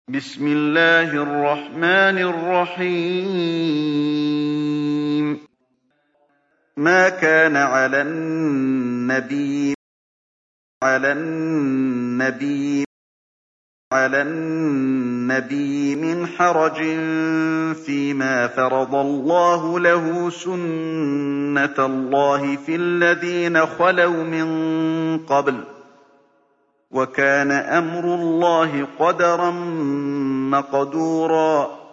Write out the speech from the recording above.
بسم الله الرحمن الرحيم. ما كان على النبي من حرج فيما فرض الله له سنة الله في الذين خلوا من قبل وكان أمر الله قدرا مقدورا